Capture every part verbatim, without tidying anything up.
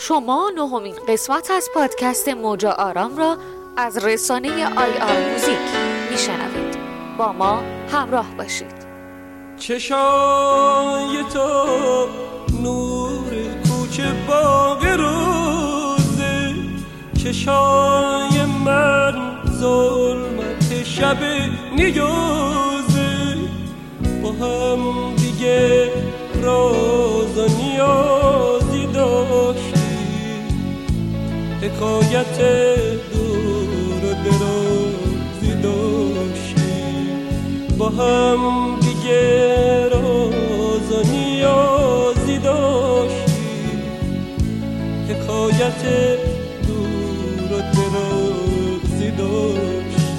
شما نهمین قسمت از پادکست موج آرام را از رسانه آی آر موزیک میشنوید. با ما همراه باشید. چشای تو نور کوچه باغ روزه، چشای من ظلمت شب نیوزه، با هم دیگه راز و نیازی داشتی، حکایت دور و درازی داشتی، با هم دیگه راز و نیازی داشتی، حکایت دور و درازی داشتی.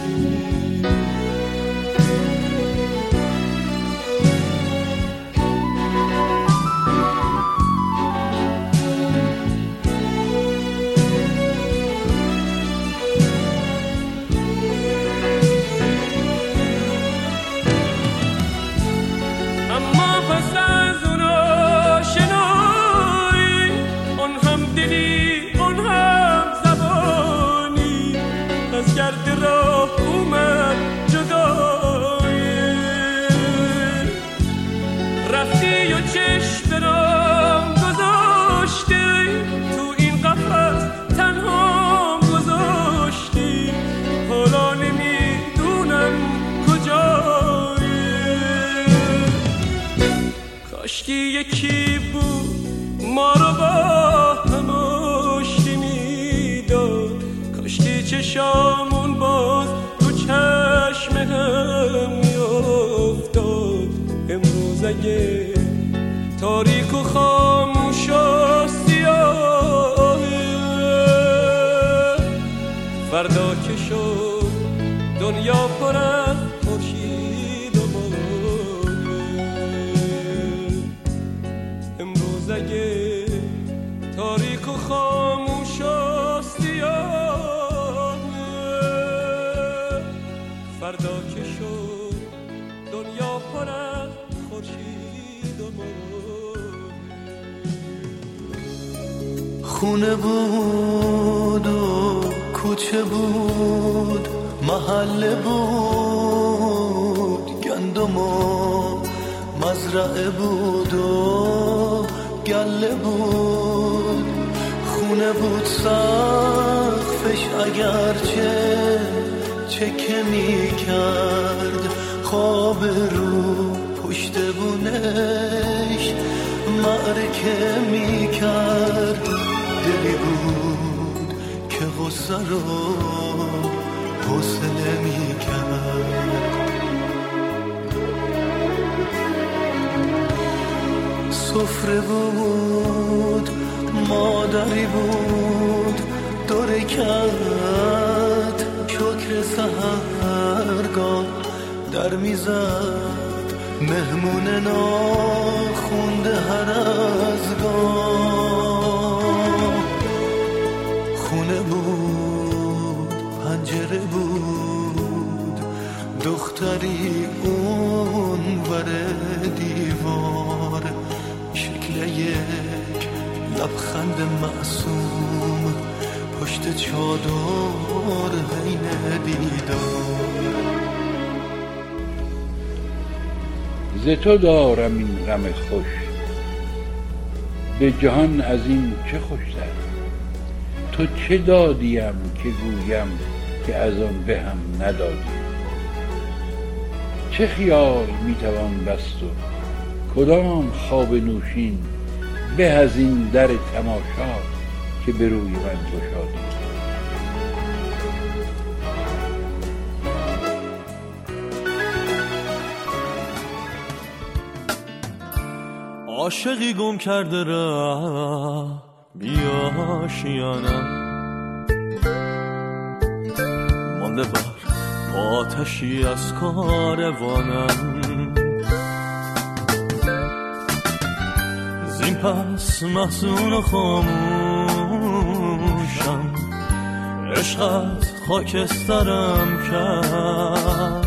کاشکی یکی بود ما رو با هم آشتی میداد، کاشکی چشامون باز تو چشم هم میافتاد. امروز اگه تاریک و خاموش و سیاهه، فردا که شد دنیا پر از خورشید و اگه تاریک و خاموش و سیاه، فردا که شد دنیا پر از خورشید و ماه. خونه بود و کوچه بود، محله بود، گندم و مزرعه بود و گله بود. خونه بود سقفش اگرچه چکه می کرد، خواب رو پشت بونش معرکه می کرد. دلی بود که غصه رو حوصله می کرد. سفره بود، مادری بود، دور کرد شکر سحرگاه در میزد، مهمون ناخونده هر از گاه. خونه بود، پنجره بود، دختری اون ور دیوار، یک لبخند معصوم پشت چادر حین دیدار. ز تو دارم این غم خوش، به جهان از این چه خوشتر. تو چه دادیم که گویم که از آن به هم ندادی. چه خیال میتوان بست و کدام خواب نوشین به از این در تماشا که به روی من گشادی. عاشقی گم کرده راه بیاشیانم، مانده بر آتشی از کاروانم. زین پس محزون و خاموشم، عشقت خاکسترم کرد.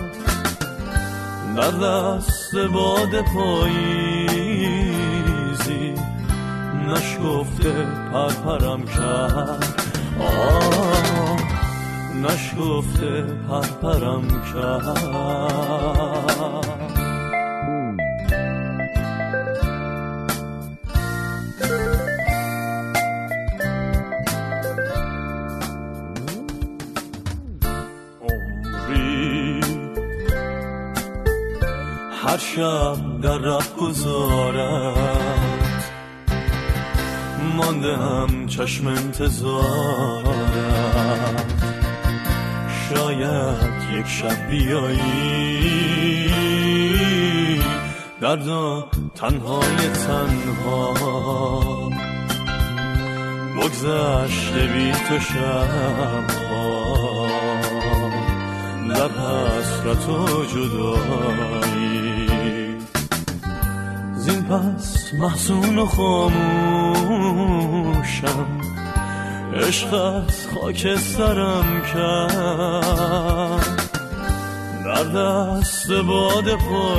در دست باد پاییزی نشگفته پرپرم کرد، آه نشگفته پرپرم کرد. هر شب در راه گذارد مانده هم چشم انتظارت، شاید یک شب بیایی دردا تنهای تنها، بگذشته بی تو شبها در حسرت و جدایی. زین پس محزون و خاموشم، عشقت خاک سرم کرد، در دست باد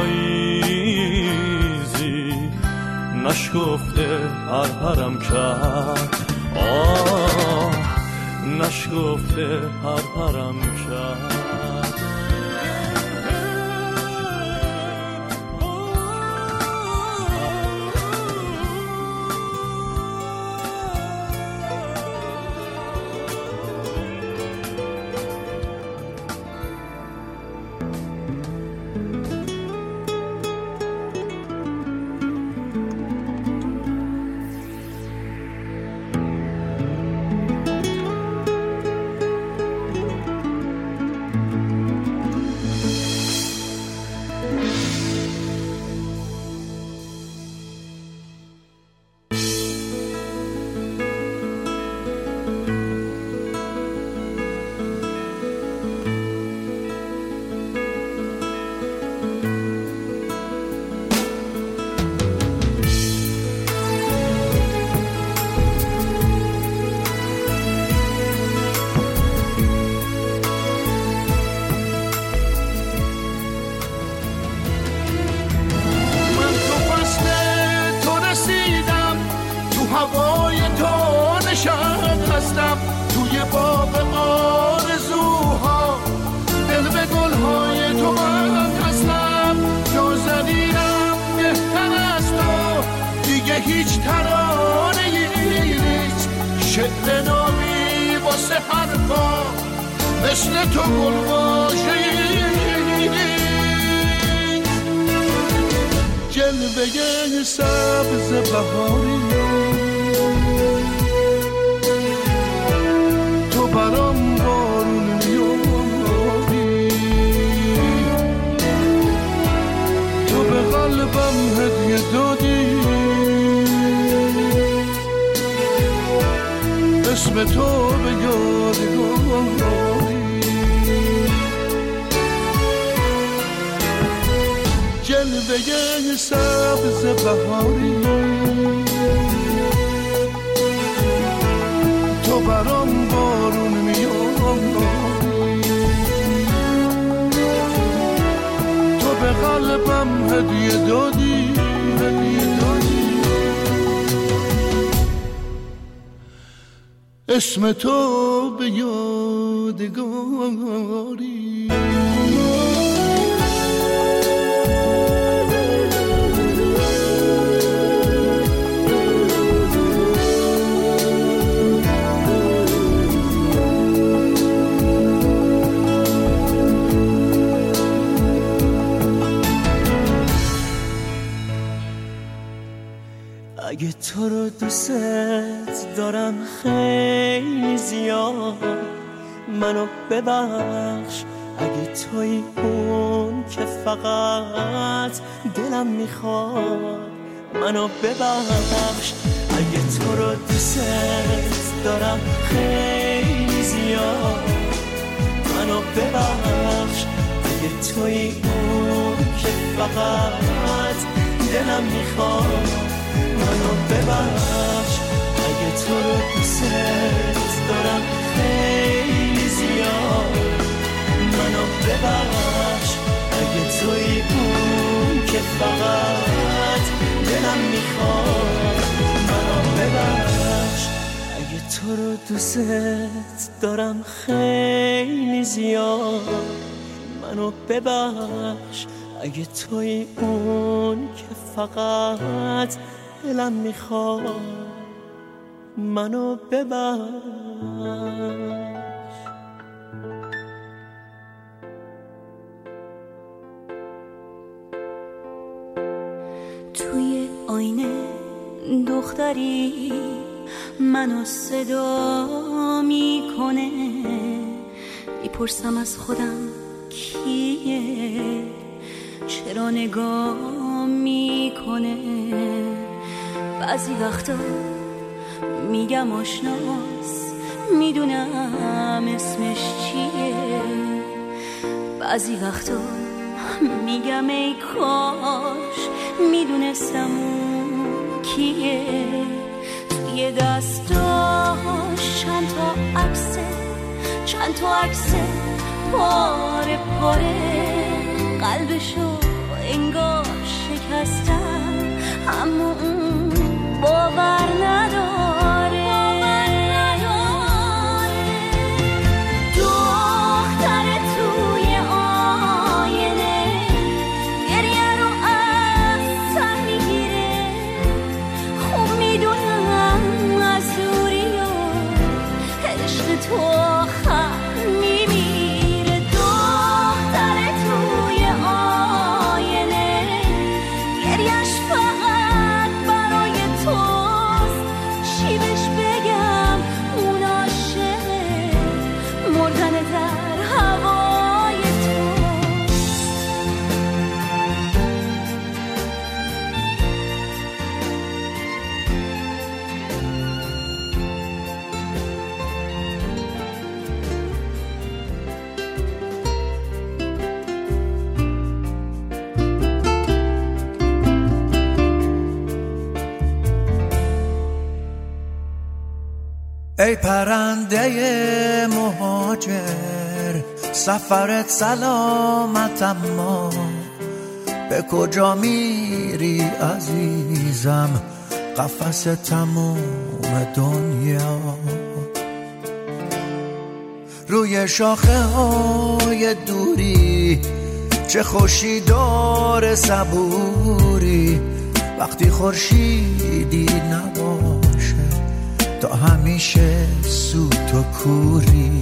پاییزی نشگفته پرپرم کرد، آه نشگفته پرپرم کرد. هیچ ترانه نیست، شعر نامی واسه حرفا مثل تو گلواژه جلوه سبز بهاری، تو برام بارون میاری، تو به قلبم هدیه دادی، اسم تو به یادگاری، جلوه سبز بهاری، تو برام بارون میاری، تو به قلبم هدیه دادی، هدیه دادی، اسم تو به یادگاری. اگه تو رو دوست دارم خیلی زیاد، منو ببخش. اگه توی اون که فقط دلم میخواد، منو ببخش. اگه تو رو دوست دارم خیلی زیاد، منو ببخش. اگه توی اون که فقط دلم میخواد، منو ببخش. اگه تو رو دوست دارم خیلی زیاد، منو ببخش. اگه توی اون که فقط دلم میخواد، منو ببخش. دوست دارم خیلی زیاد، منو ببخش اگه توی اون که فقط دلم میخواد، منو ببخش. توی آینه دختری منو صدا میکنه، میپرسم از خودم کیه، چرا نگاه میکنه. بعضی وقتا میگم آشناس، میدونم اسمش چیه. بعضی وقتا میگم ای کاش میدونستم کیه. توی دستاش چند تا عکسه، چند تا عکسه پاره پاره، قلبشو انگار شکستم اما اون باور نداره. دختر توی آینه گریه رو از سر میگیره، خوب میدونم از دوری و عشق تو آخر میمیره. دختر توی آینه گریهش فقط برای توست، چی بهش بگم اون عاشقه، مردن در هوای توست. ای پرنده مهاجر، سفرت سلامت اما به کجا میری عزیزم، قفس تموم دنیا. روی شاخه های دوری چه خوشی داره صبوری، وقتی خورشیدی نباشه تا همیشه سوت و کوری.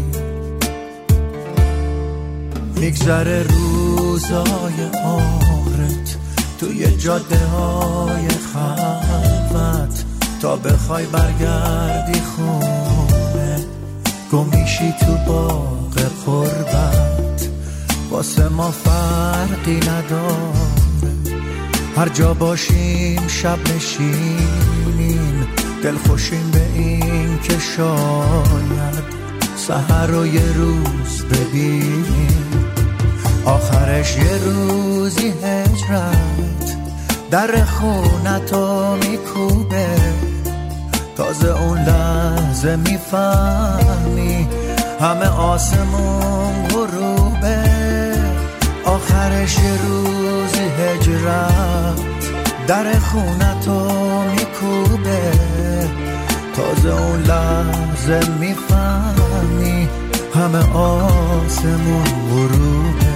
میگذره روزای عمرت توی جاده های خلوت، تا بخوای برگردی خونه گمیشی تو باغ قربت. واسه ما فرقی نداره هر جا باشیم، شب نشینیم دل خوشیم به این که شاید سحر رو یه روز ببینیم، آخرش یه روزی هجرت در خونتو میکوبه. تازه اون لحظه میفهمی همه آسمون غروبه، آخرش یه روزی هجرت در خونتو میکوبه. تازه اون لحظه میفهمی همه آسمون غروبه.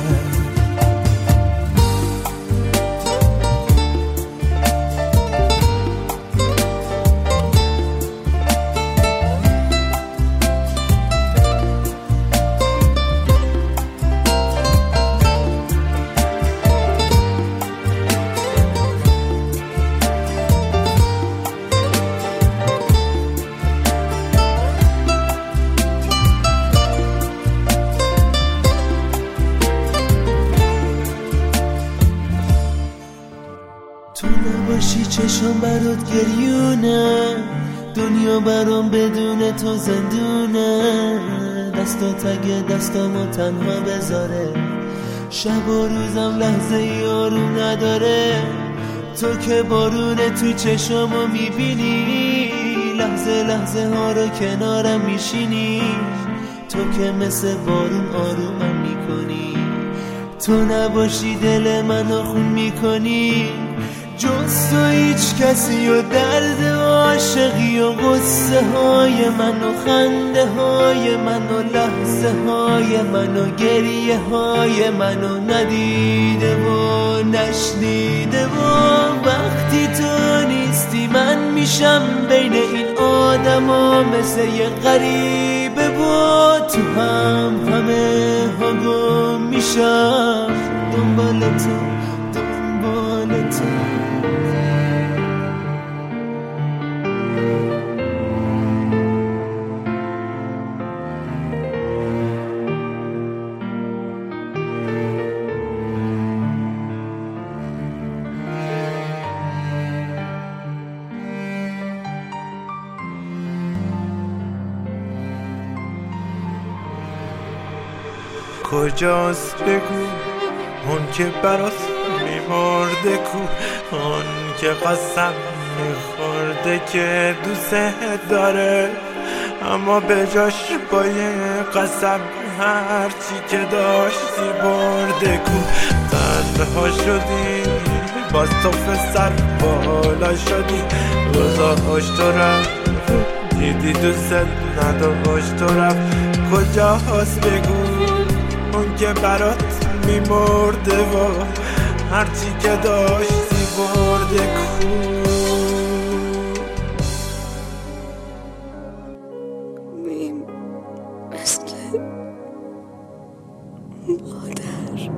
چشم برات گریونه، دنیا برام بدون تو زندونه. دستات اگه دستامو تنها بذاره، شب و روزم لحظه یارو نداره. تو که بارونه تو چشمو میبینی، لحظه لحظه ها رو کنارم میشینی. تو که مثل بارون آرومم میکنی، تو نباشی دل منو خون میکنی. جز تو هیچ کسی و درد عاشقی و غصه قصه های من و خنده های من و لحظه های من و گریه های من و ندیده و نشنیده و وقتی تو نیستی من میشم بین این آدم ها مثل یه غریبه و تو هم همه ها گم میشم دنبال تو دنبال تو. کجاست بگو اون که برات میمرده کو، اون که قسم میخورده که دوست داره اما به جاش با یه قسم هرچی که داشتی برده کو. تنها شدی باز تو سر بالا شدی، روزاش تو رفت دیدی دوست نداشت تو رفت. کجاست بگو اون که برات میمرده و هرچی که داشتی برده کو. میم مثل مادر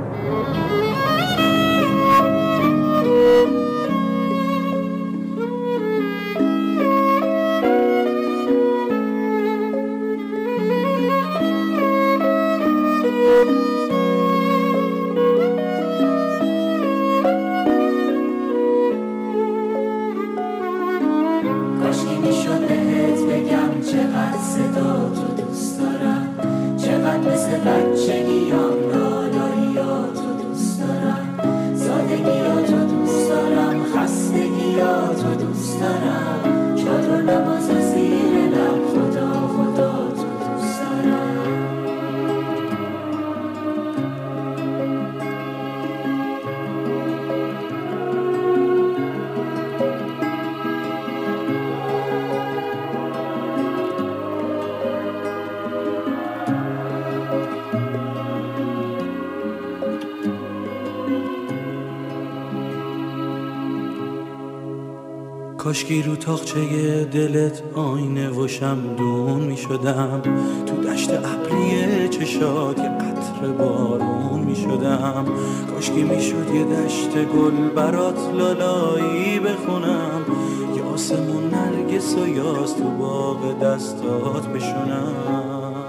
کاشکی رو تاقچه دلت آینه و شمدون می شدم، تو دشت ابری چشات یه قطره بارون می شدم. کاشکی می شد یه دشت گل برات لالایی بخونم، یه آسمون نرگس و یاس تو باغ دستات بشونم.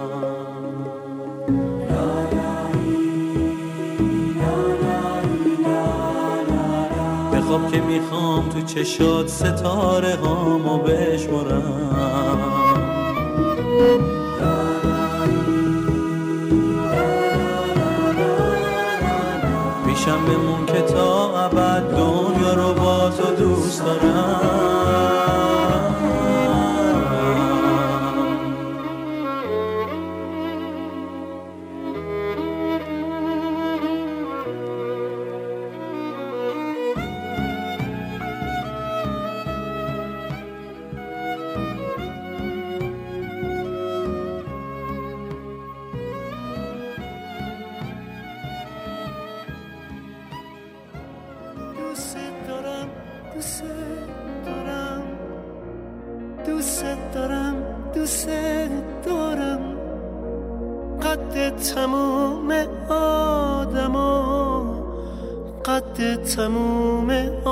خواب که میخوام تو چشات ستاره هامو بشمارم، پیشم بمون که تا ابد دنیا رو با تو دوست دارم. دوست دارم دوست دارم قد تموم آدما، قد تموم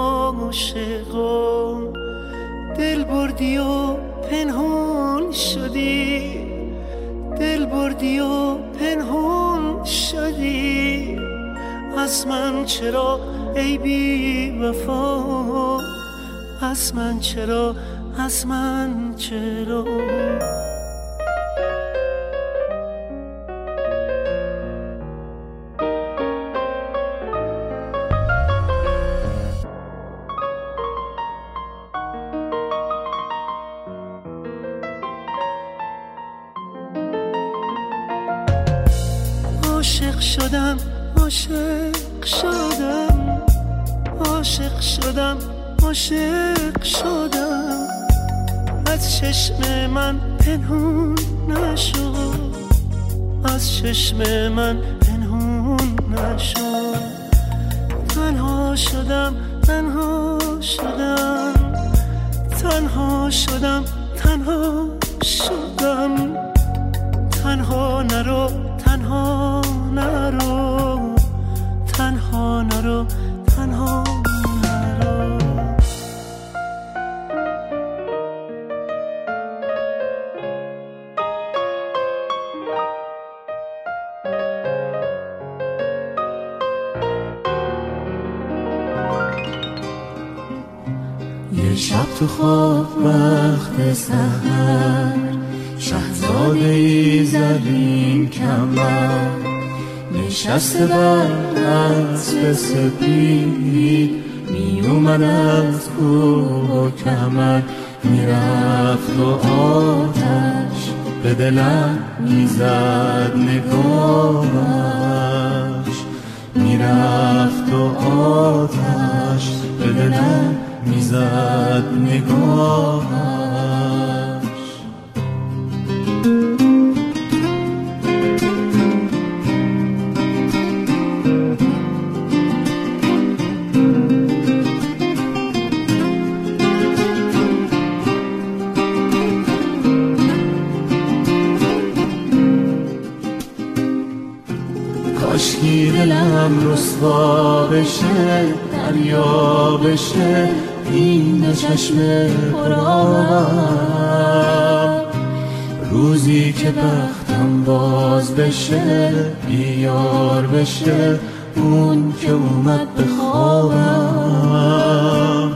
عاشقا. دل بردی و پنهون شدی، دل بردی و پنهون شدی از من. چرا ای بی وفا از من؟ چرا از من؟ چرا؟ عاشق شدم عاشق شدم عاشق شدم عاشق شدم از چشم من پنهون نشو، از چشم من پنهون نشو. تنها شدم تنها شدم تنها شدم تنها شدم. تنها نرو تنها نرو تنها نرو تنها نرو. یه شب تو خواب وقت سحر، شهزاده ای زرین کمر نشسته بر اسب سپید، می اومد از کوه و کمر. میرفت و آتش به دلم میزد نگاهش، میرفت و آتش به دلم میزد نگاهش. کاشکی دلم رسوا بشه، دریا بشه این دو چشم پرآب. روزی که بختم باز بشه، بیار بشه اون که اومد به خوابم.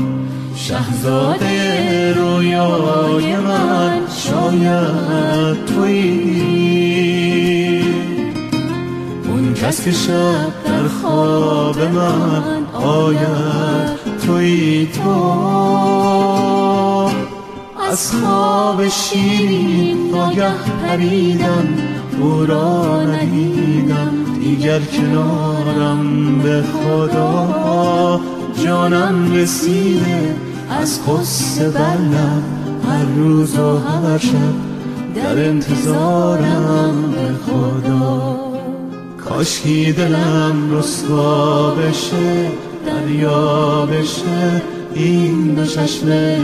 شهزاده رویای من شاید تویی، اون کس که شب در خواب من آید تویی. تو از خواب شیرین ناگه پریدم، او را ندیدم دیگر کنارم. به خدا جانم رسیده از قصه بلم، هر روز و هر شب در انتظارم. به خدا کاشکی دلم رسوا بشه، دریا بشه این دو چشم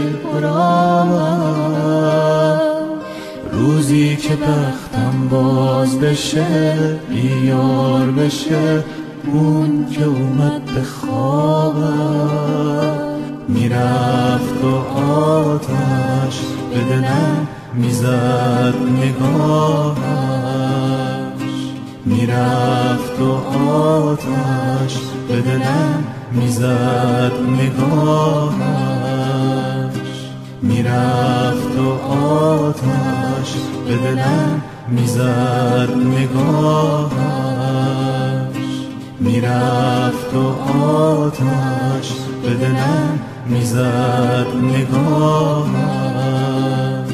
پرآب. روزی که بختم باز بشه، بیار بشه اون که اومد به خوابم. میرفت و آتش به دلم میزد نگاهش، میرفت و آتش به دلم میزد نگاهش، میرفت و آتش به دلم میزد نگاهش، میرفت و آتش به دلم میزد نگاهش.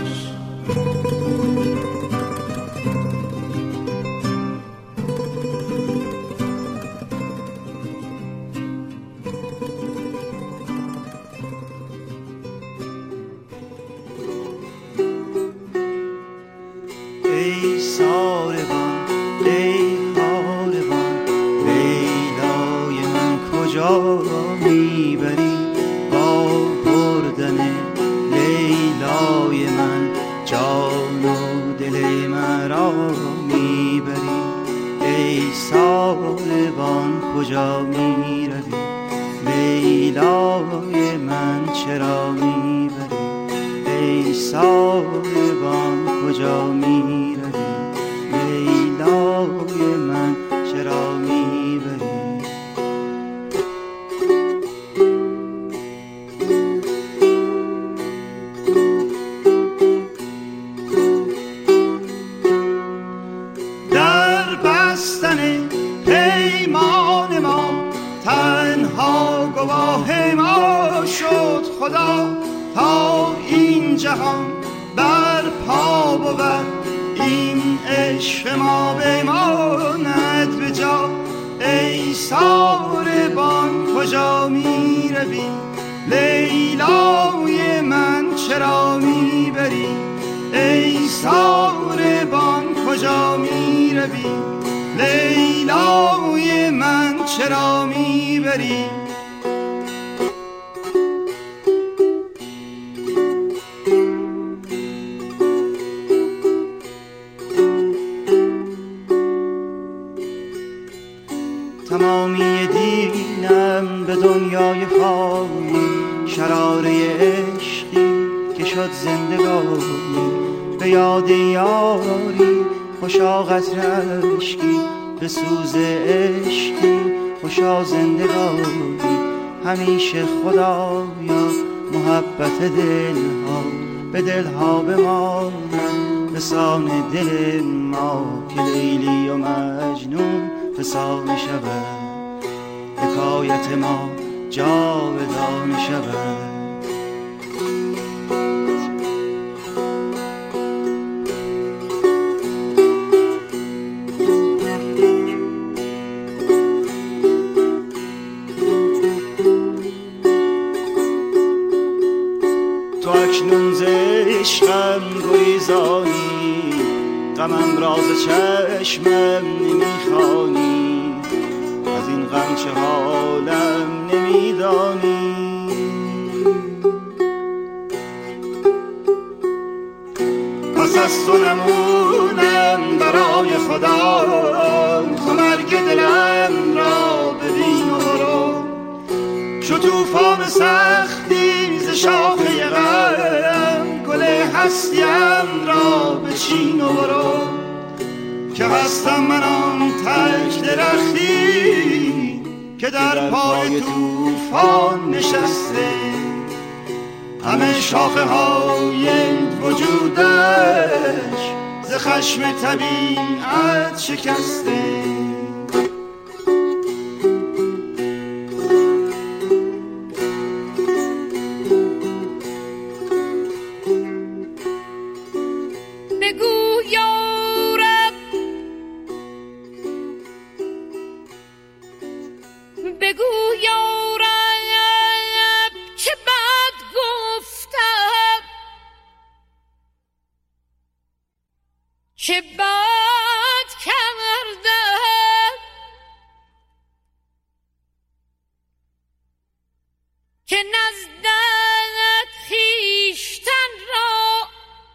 ای ساربان ای حالبان، لیلای من کجا میبری؟ با بردن لیلای من جان و دل مرا میبری. ای ساربان کجا میروی؟ لیلای من چرا میبری؟ ای ساربان کجا میروی؟ لیلای من چرا میبری؟ در بستن پیمان ما تنها گواه ما شد خدا، تا این جهان بر پا بود این عشق ما بماند به جا. ای ساربان کجا می روی؟ لیلای من چرا میبری؟ ای ساربان کجا میروی؟ لیلای من چرا میبری؟ تمامی دینم به دنیای فانی، شراره عشقی که شد زندگانی. به یاد یاری خوشا قطره عشقی، به سوز عشقی خوشا زندگانی. همیشه خدایا محبت دلها به دلها بماند، به سان دل ما که لیلی و مجنون فسانه شود، حکایت ما جاودانه شود. تو اکنون ز عشقم گریزانی، غمم راز چشمم نمیخوانی. از این غم چه حالم نمیدانی. پس از تو نمونم برای خدا، تو مرگ دلم را ببین و برو. شو توفان سختی ز شاخه غم، گل هستیم را بچین و برو. که هستم من آن تک درختی که در پای توفان نشسته، همه شاخه های وجودش ز خشم طبیعت شکسته. چه بد کردم که نزدت خویشتن را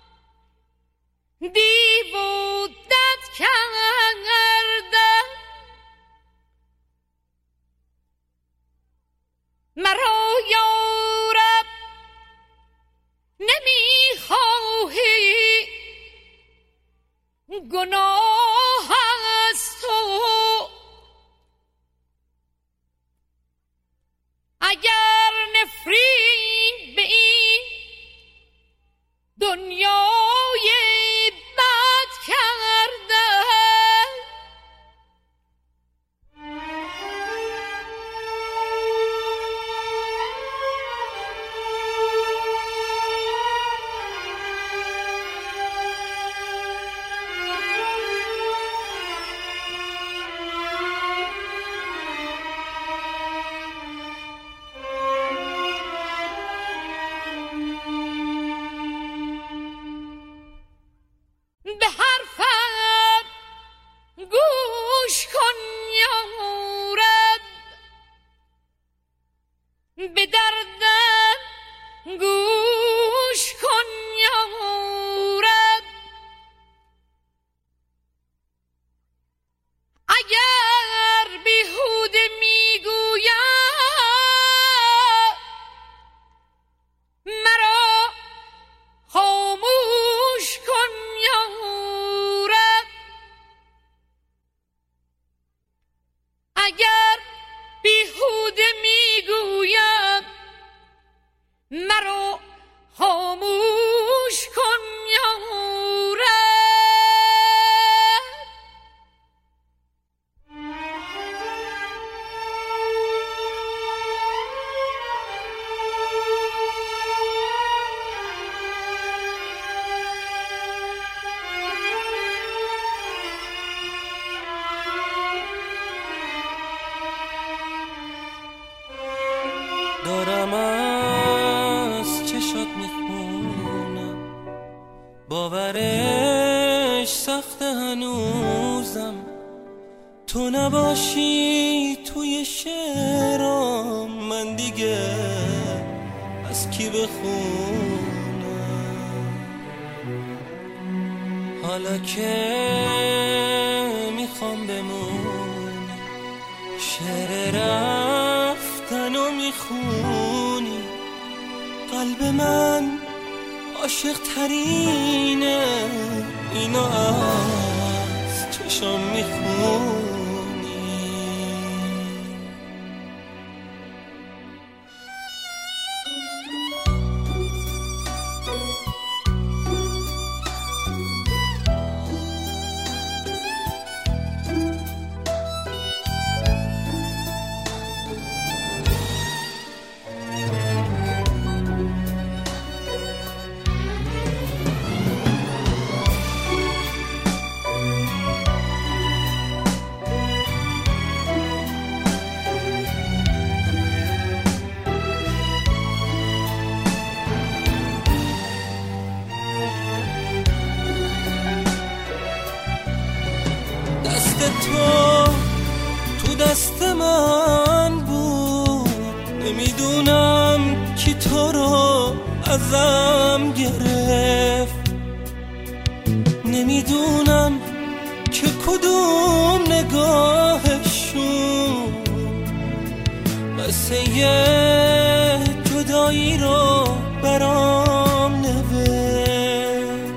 بی مدت کردم. مرا یارب نمیخواهی، گناه است تو. اگر نفرین به این دنیای بد کرده، به حرفم گوش کن یارب، به دردم گوش کن یارب. اگر بیهوده میگویم مرا خاموش کن یارب. اگر بیهوده میگویم مرا خاموش کن یارب. دارم از چشات میخونم باورش سخت هنوزم تو نباشی توی شعرام، من دیگه از کی بخونم؟ حالا که میخوام بمونی شعر رفتن و میخونی، قلب من عاشق ترینه اینو از چشم میخونی. تو تو دست من بود، نمیدونم کی تو رو ازم گرفت، نمیدونم که کدوم نگاهشون قصه جدایی رو برام نوشت.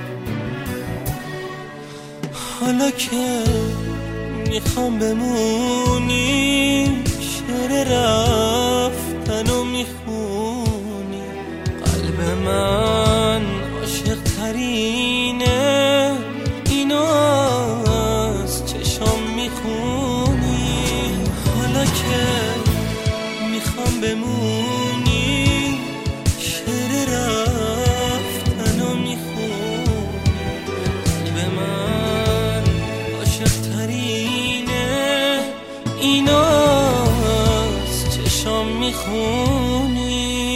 حالا که میخوام بمونی شعر رفتن و میخونی، قلب من عاشق ترینه اینو از چشم میخونی. حالا که میخوام بمونی شعر رفتن و میخونی، قلب من عاشق ترینه اینو از چشم میخونی.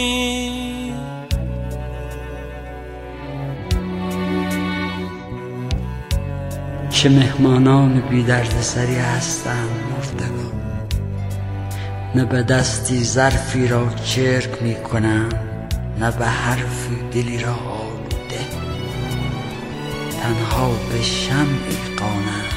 چه مهمانان بی درد سری هستند مردگان، نه به دستی ظرفی را چرک می کنند، نه به حرفی دلی را آلوده، تنها به شمعی قانند